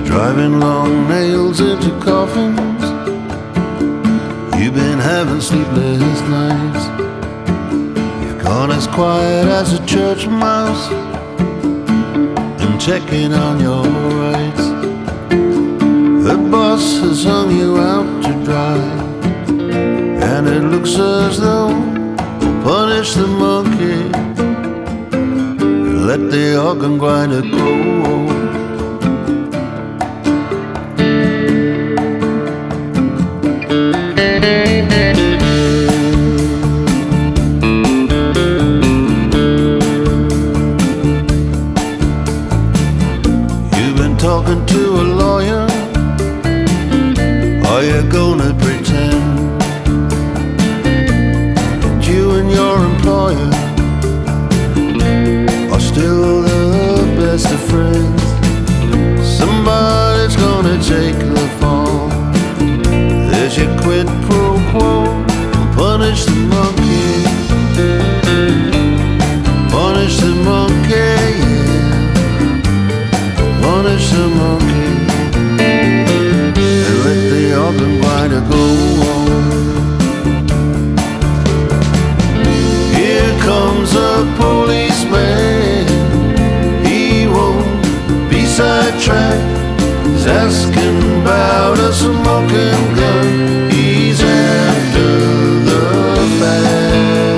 driving long nails into coffins. You've been having sleepless nights. You've gone as quiet as a church mouse and checking on your rights. The boss has hung you out to dry, and it looks as though we'll punish the monkey and let the organ grinder go. You've been talking to a lawyer. Are you gonna pretend that you and your employer are still the best of friends? Somebody's gonna take the fall. There's your quid pro quo. Punish the monkey. Punish the monkey, yeah. Punish the monkey. The organ grinder go on. Here comes a policeman. He won't be sidetracked. He's asking about a smoking gun. He's after the fact.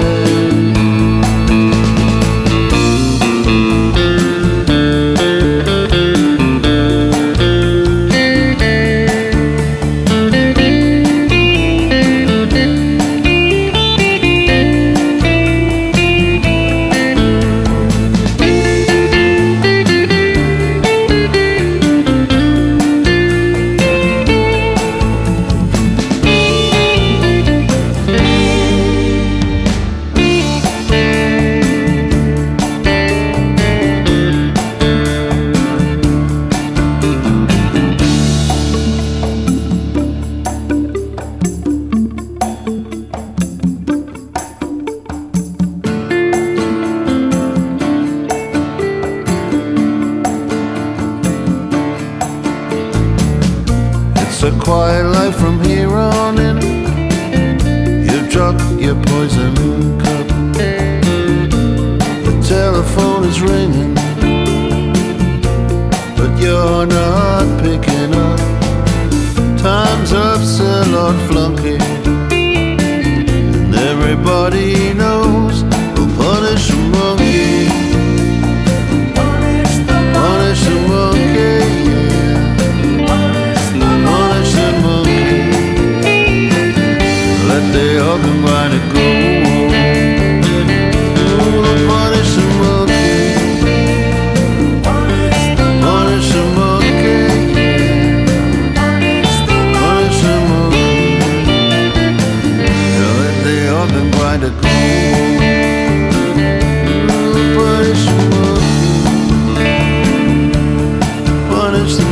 It's a quiet life from here on in. You've dropped your poison cup. The telephone is ringing, but you're not picking up. Time's up, said Lord Flunky, and everybody knows we'll punish the monkey. Punish the monkey, yeah. Punish the monkey. Let the organ grinder go. Punish the monkey. Punish the monkey, yeah. Punish the monkey. Let the organ grinder go. Punish the monkey. Punish the